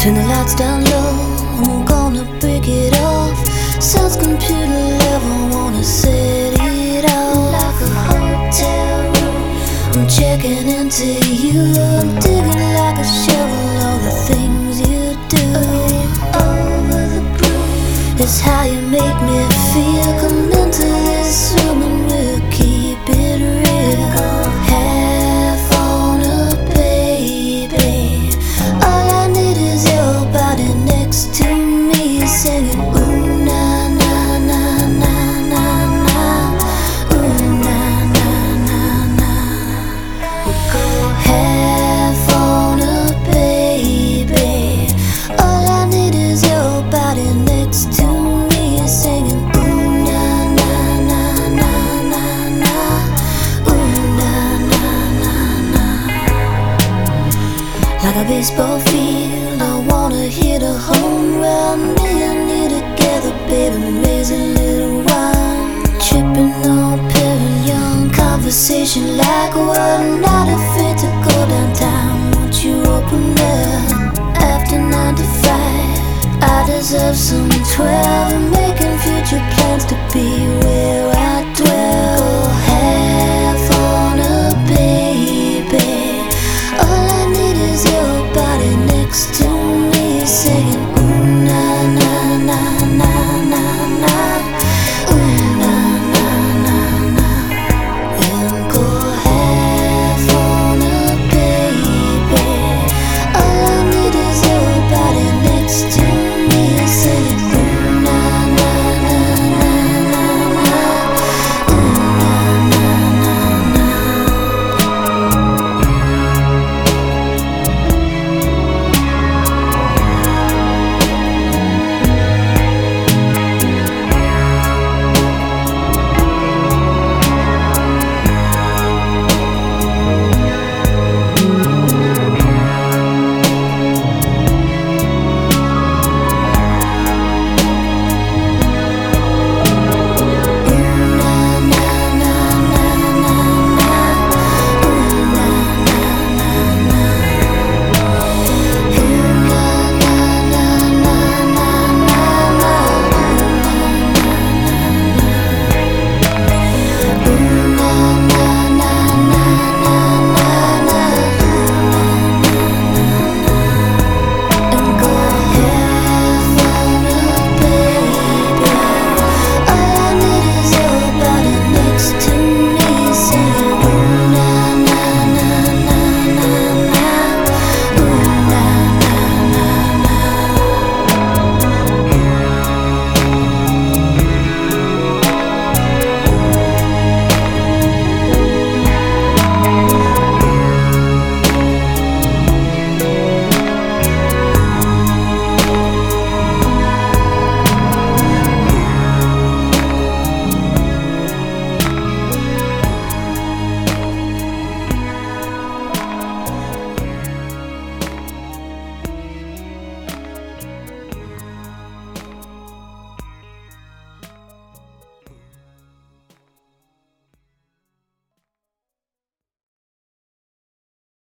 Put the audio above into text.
Turn the lights down low, I'm gonna break it off. Sounds computer level, wanna set it off. Like a hotel room, I'm checking into you. I'm digging like a shovel, all the things you do. Over the groove, it's how you make me feel. Come into this room and we'll keep it real. Half on a baby, all I need is your body next to me, singing ooh na na na na na na, ooh na na na na. Half on a baby, all I need is your body next to me, singing ooh na na na na na na, ooh na na na na. Like a baseball field, I wanna hit a home run. Me and you together, baby, raise a little wine. Tripping on Perignon, conversation like one. Not afraid to go downtown, won't you open up? After 9 to 5, I deserve some 12.